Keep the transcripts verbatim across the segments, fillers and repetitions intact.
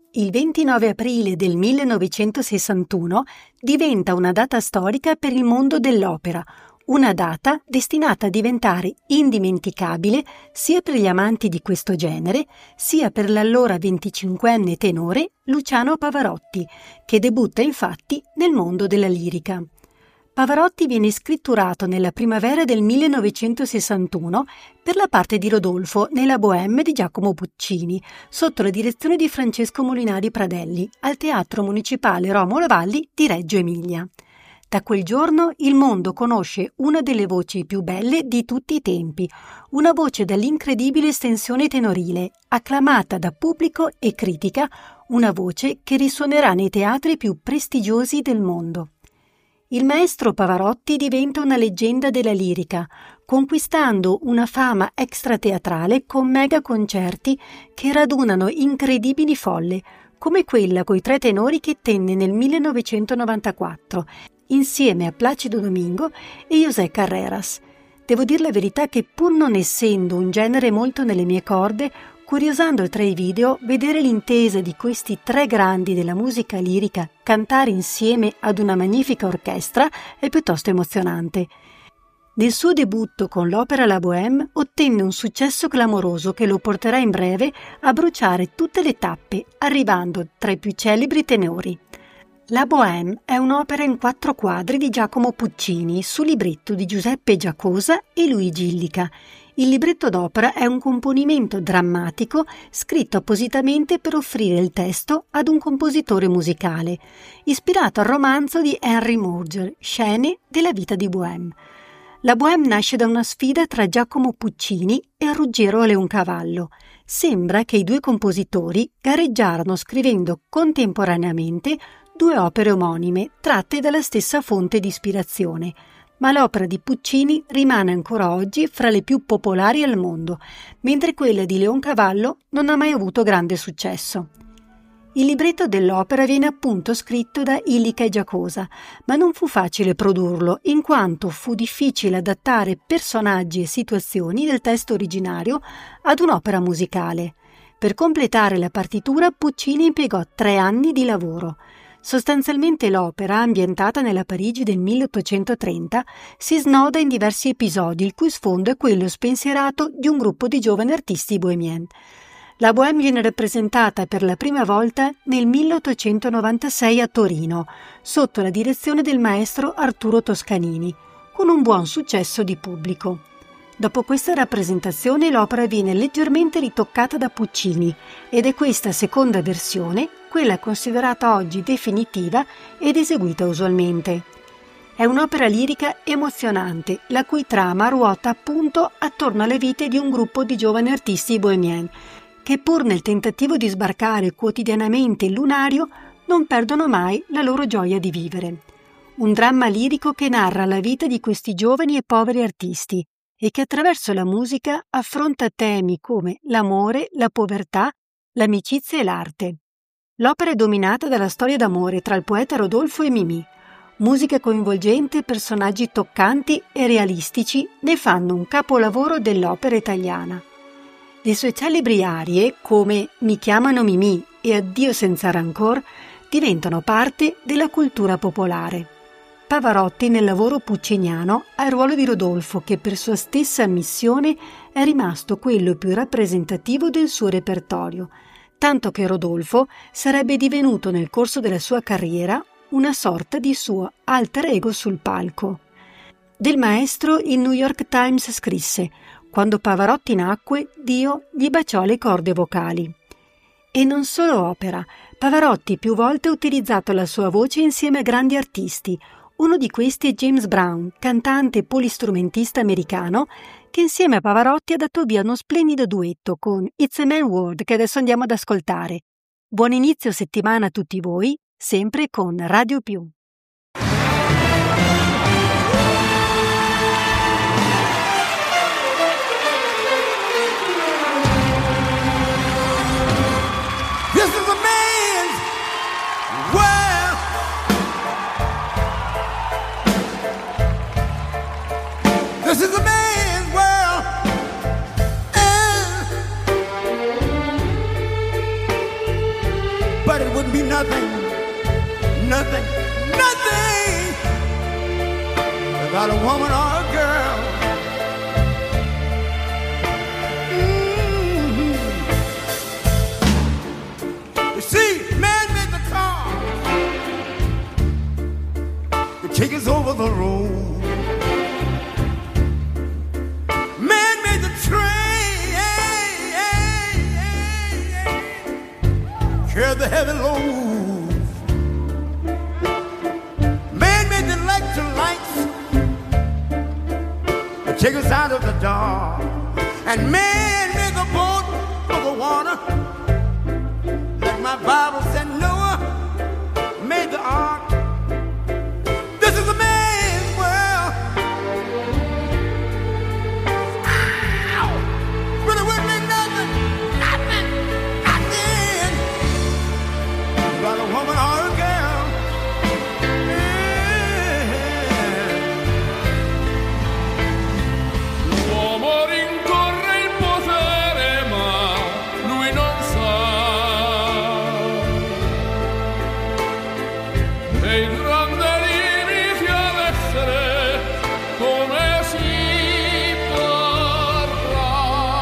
Il ventinove aprile del millenovecentosessantuno diventa una data storica per il mondo dell'opera, una data destinata a diventare indimenticabile sia per gli amanti di questo genere, sia per l'allora venticinquenne tenore Luciano Pavarotti, che debutta infatti nel mondo della lirica. Pavarotti viene scritturato nella primavera del millenovecentosessantuno per la parte di Rodolfo nella Bohème di Giacomo Puccini, sotto la direzione di Francesco Molinari Pradelli, al Teatro Municipale Romolo Valli di Reggio Emilia. Da quel giorno il mondo conosce una delle voci più belle di tutti i tempi, una voce dall'incredibile estensione tenorile, acclamata da pubblico e critica, una voce che risuonerà nei teatri più prestigiosi del mondo. Il maestro Pavarotti diventa una leggenda della lirica, conquistando una fama extrateatrale con mega concerti che radunano incredibili folle, come quella coi tre tenori che tenne nel millenovecentonovantaquattro, insieme a Placido Domingo e José Carreras. Devo dir la verità che, pur non essendo un genere molto nelle mie corde, curiosando tra i video, vedere l'intesa di questi tre grandi della musica lirica cantare insieme ad una magnifica orchestra è piuttosto emozionante. Nel suo debutto con l'opera La Bohème ottenne un successo clamoroso che lo porterà in breve a bruciare tutte le tappe, arrivando tra i più celebri tenori. La Bohème è un'opera in quattro quadri di Giacomo Puccini su libretto di Giuseppe Giacosa e Luigi Illica. Il libretto d'opera è un componimento drammatico scritto appositamente per offrire il testo ad un compositore musicale, ispirato al romanzo di Henry Murger, Scene della vita di Bohème. La Bohème nasce da una sfida tra Giacomo Puccini e Ruggero Leoncavallo. Sembra che i due compositori gareggiarono scrivendo contemporaneamente due opere omonime tratte dalla stessa fonte di ispirazione, ma l'opera di Puccini rimane ancora oggi fra le più popolari al mondo, mentre quella di Leoncavallo non ha mai avuto grande successo. Il libretto dell'opera viene appunto scritto da Illica e Giacosa, ma non fu facile produrlo, in quanto fu difficile adattare personaggi e situazioni del testo originario ad un'opera musicale. Per completare la partitura Puccini impiegò tre anni di lavoro. Sostanzialmente l'opera, ambientata nella Parigi del milleottocentotrenta, si snoda in diversi episodi, il cui sfondo è quello spensierato di un gruppo di giovani artisti bohemiens. La Bohème viene rappresentata per la prima volta nel milleottocentonovantasei a Torino, sotto la direzione del maestro Arturo Toscanini, con un buon successo di pubblico. Dopo questa rappresentazione l'opera viene leggermente ritoccata da Puccini ed è questa seconda versione quella considerata oggi definitiva ed eseguita usualmente. È un'opera lirica emozionante, la cui trama ruota appunto attorno alle vite di un gruppo di giovani artisti bohemiens, che pur nel tentativo di sbarcare quotidianamente il lunario non perdono mai la loro gioia di vivere. Un dramma lirico che narra la vita di questi giovani e poveri artisti e che attraverso la musica affronta temi come l'amore, la povertà, l'amicizia e l'arte. L'opera è dominata dalla storia d'amore tra il poeta Rodolfo e Mimì. Musica coinvolgente, personaggi toccanti e realistici ne fanno un capolavoro dell'opera italiana. Le sue celebri arie, come Mi chiamano Mimì e Addio senza rancor, diventano parte della cultura popolare. Pavarotti nel lavoro pucciniano ha il ruolo di Rodolfo, che per sua stessa ammissione è rimasto quello più rappresentativo del suo repertorio, tanto che Rodolfo sarebbe divenuto nel corso della sua carriera una sorta di suo alter ego sul palco. Del maestro il New York Times scrisse: «Quando Pavarotti nacque, Dio gli baciò le corde vocali». E non solo opera, Pavarotti più volte ha utilizzato la sua voce insieme a grandi artisti. Uno di questi è James Brown, cantante e polistrumentista americano, che insieme a Pavarotti ha dato via uno splendido duetto con It's a Man World, che adesso andiamo ad ascoltare. Buon inizio settimana a tutti voi, sempre con Radio Più. This is a man's world. This is a man's world. Uh. wouldn't be nothing, nothing, nothing without a woman or a girl. Mm-hmm. You see, man made the car to take us over the road. Man made the train, carry the heavy loads. Man made the electric lights to take us out of the dark. And man made the boat for the water, like my Bible said Noah made the ark. This is a man's world. Ow! But it wouldn't be nothing, nothing, nothing about a woman or a girl. L'uomo rincorre il potere, ma lui non sa. E il grande limiti ad essere come si parla.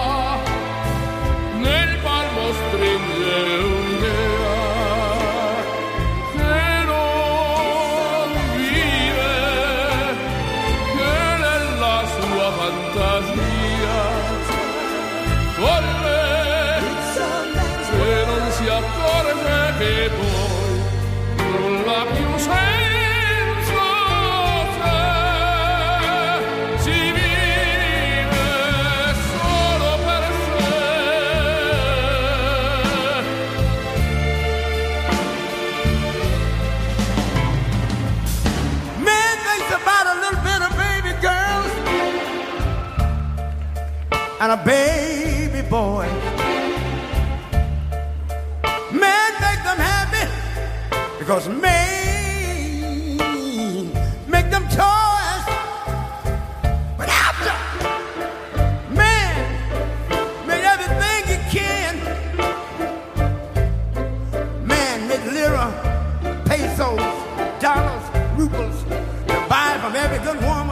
Nel palmo stringe un'idea che non vive, che nella sua fantasia folle, se non si accorge che poi nulla più senza sé, si vive solo per sé. Man thinks about a little bit of baby girls and a baby boy. Man make them happy because man make them toys. But after man made everything he can, man made lira, pesos, dollars, rubles to buy from every good woman.